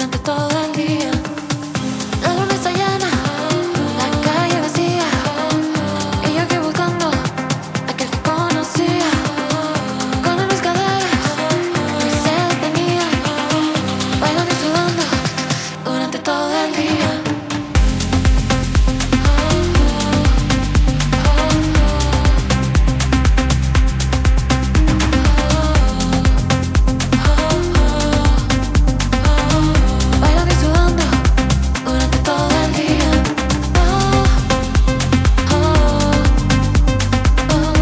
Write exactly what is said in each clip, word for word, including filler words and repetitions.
durante todo el día. La luna está llena, la calle vacía, y yo aquí buscando aquel que conocía. Con la luz cadera, mi sed tenía, bailando y sudando durante todo el día. Bailando y sudando durante todo el día. Oh, oh, oh, oh,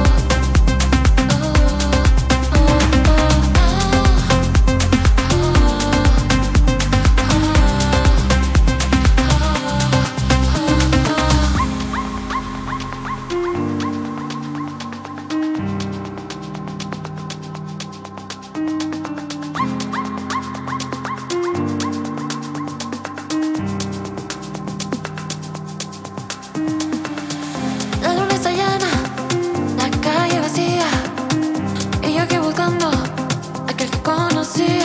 la luna está llena, la calle vacía, y yo aquí buscando aquel que conocí.